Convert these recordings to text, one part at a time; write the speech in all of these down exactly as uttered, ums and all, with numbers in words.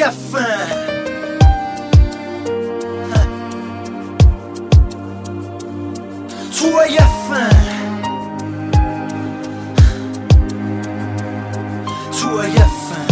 یفن تو یفن تو یفن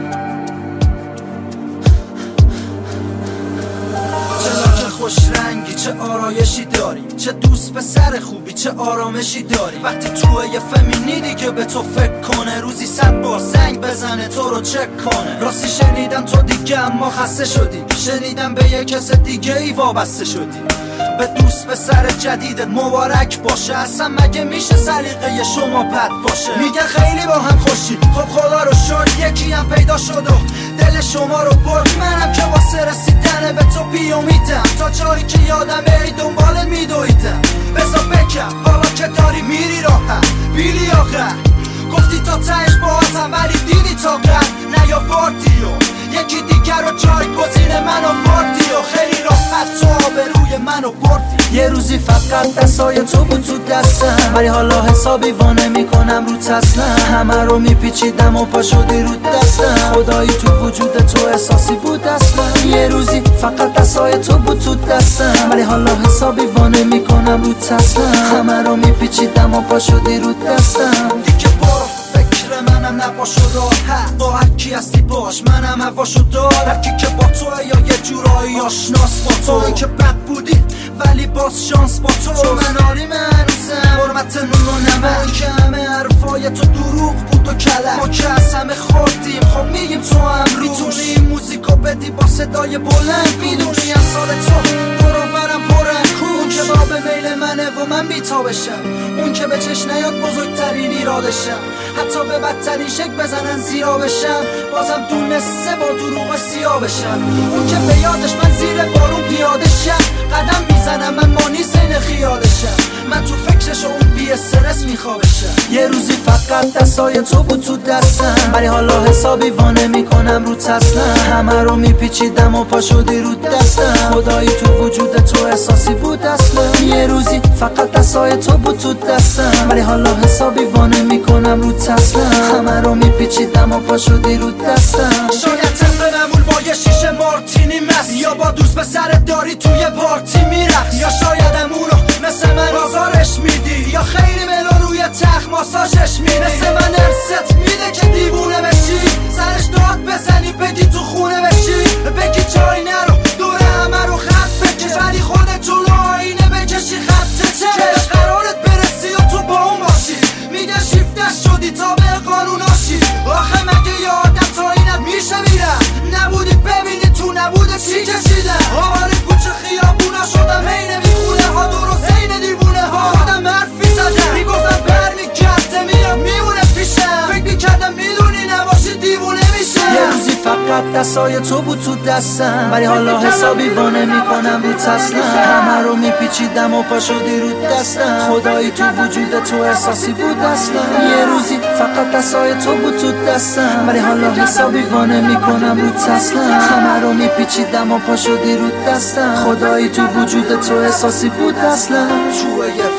چه خوش رنگی، چه آرایشی داری، چه دوست پسر خوبی، چه آرامشی داری. وقتی تو یه فمینیدی که به تو فکر کنه، روزی صد بار زنگ بزنه تو رو چک کنه. راستی شنیدم تو دیگه اما خسته شدی، شنیدم به یه کس دیگه ای وابسته شدی. به دوست پسر جدیدت مبارک باشه، اصلا مگه میشه سلیقه شما بد باشه؟ میگن خیلی با هم خوشی، خب خدا رو شکر یکی هم پیدا شد و دل شما رو برد. منم که واسه رسیدن به تو بیامیدم، تا جایی که یادم ای دنبالت میدویدم. بذار بکم حالا که داری میری راحت، بیلی آخر گفتی تا تهش باهاتم ولی دیدی تا قد نیاوردی و یکی دیگر رو جایگزین من آوردی و خیلی راحت تو آبروی منو بردی. یه روزی فقط دستای تو بود تو دستم، ولی حالا حسابی وانه میکنم رو تسلم. همه رو میپیچیدم و پا شدی رو دستم، خدایی تو وجود تو احساسی بود اصلا. یه روزی فقط دستای تو بود تو دستم، ولی حالا حسابی وانه میکنم رو تسلم. همه رو میپیچیدم و پا شدی رو دستم. دیگه برو فکر منم نباش و راحت، با هر کی هستی باش، منم هواشو دارم. کی که با تو یا یه جورایی آشناس با تو، این که بد بودی ولی باز شانس با تو. چون من آریم هنوزم حرمت نون و نمک، که همه حرفای تو دروغ بود و کلک. ما که از همه خوردیم خب میگیم تو هم روش، میتونی این موزیکو بدی با صدای بلند، میدونی از سال تو برابرم پرن کون که با به میل منه و من بیتا بشم. اون که به چشم نیاد بزرگترین ایرادشم، حتی به بدترین شک بزنن زیرا بشم، بازم دونسته با دروغ سیاه بشم. اون که به یادش من زیر بارون پیاده شم، قدم میزنم من مانی سین خیالشم. من تو فکرش و اون بی استرس میخوابشم. یه روزی فقط دستای تو بود تو دستم، ولی حالا حسابی وانه میکنم رو تسلم. همه رو میپیچیدم و پا شدی رو دستم، خدایی تو وجود تو احساسی بود اصلا. یه روزی فقط دستای تو بود تو دستم، ولی حالا حسابی وانه میکنم رو تسلم. همه رو میپیچیدم و پا شدی رو دستم. شاید طبق معمول با یه شیشه مارتینی مست، یا با دوست به سرت داری توی پارتی میرقص، یا شاید امونو مثل من آزارش میدی، یا خیلی ملو روی تخت ماساژش میدی. مثل من ارست میده که دیوونه بشی، سرش داد بزنی بگی تو خونه بشی، بگی جایی نرو دوره همه رو خط بکش، ولی خودت جلو آینه بکشی خط چش. قرارت برسی و تو با اون باشی، میگن شیفتش شدی تا به قانوناشی. آخه مگه یه آدم تا اینت میشه میرم؟ نبودی ببینی تو نبوده چی کشیدم. آواره کوچه خیابونا شدم هی نمیخونه ها، درست این دیوونه ها. خودم حرفی زدم میگفتم برمیگرده میرم میمونه پیشم، فکر میکردم میدونی نباشی دیوونه میشه. یه روزی فقط دستای تو بود تو دستم، ولی حالا حسابی وانه میکنم رو تسلم. همه رو میپیچیدم و پا شدی رو دستم، خدایی تو وجود تو احساسی بود اصلا. یه روزی فقط دستای تو بود تو دستم، ولی حالا حسابی وانه میکنم رو تسلم. همه رو میپیچیدم و پا شدی رو دستم، خدایی تو وجود تو احساسی بود اصلا. تو